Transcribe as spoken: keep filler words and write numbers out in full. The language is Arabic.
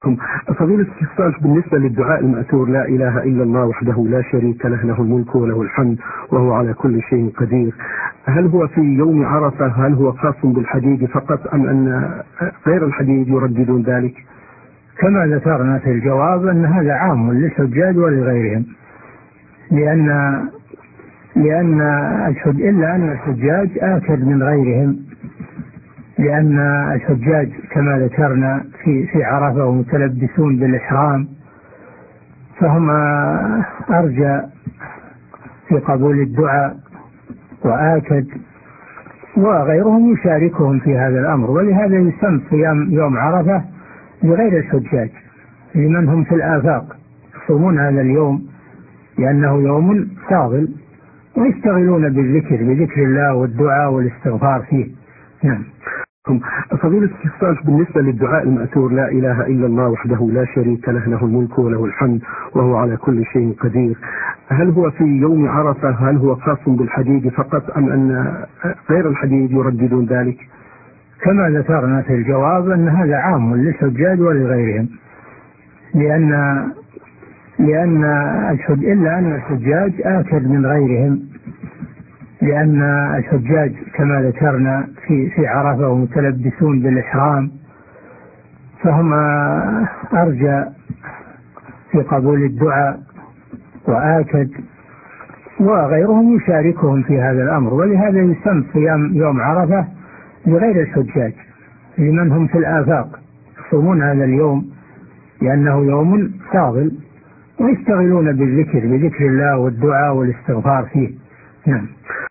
فضيلة الأستاذ، بالنسبة للدعاء المأثور لا إله إلا الله وحده لا شريك له له الملك وله الحمد وهو على كل شيء قدير، هل هو في يوم عرفة؟ هل هو خاص بالحديد فقط أم أن غير الحديد يرددون ذلك؟ كما ذكرنا في الجواب أن هذا عام للحجاج ولغيرهم، لأن لأن الحج إلا أن الحجاج آكد من غيرهم، لأن الحجاج كما ذكرنا في في عرفة ومتلبسون بالإحرام فهم أرجى في قبول الدعاء وآكد، وغيرهم يشاركهم في هذا الأمر، ولهذا يسمى صيام يوم عرفة لغير الحجاج لمن هم في الآفاق يصومون هذا اليوم لأنه يوم فاضل ويشتغلون بالذكر بذكر الله والدعاء والاستغفار فيه. نعم. فضيلة الأستاذ، بالنسبة للدعاء المأثور لا إله إلا الله وحده لا شريك له له الملك وله الحمد وهو على كل شيء قدير، هل هو في يوم عرفة؟ هل هو خاص بالحديد فقط أم أن غير الحديد يرددون ذلك؟ كما ذكرنا في الجواب أن هذا عام للحجاج ولغيرهم، لأن لأن الحج إلا أن الحجاج آكد من غيرهم، لأن الحجاج كما ذكرنا في في عرفة ومتلبسون بالإحرام فهم أرجى في قبول الدعاء وآكد، وغيرهم يشاركهم في هذا الأمر، ولهذا يسمى صيام يوم عرفة لغير الحجاج لمن هم في الآفاق يصومون هذا اليوم لأنه يوم فاضل ويشتغلون بالذكر بذكر الله والدعاء والاستغفار فيه. نعم.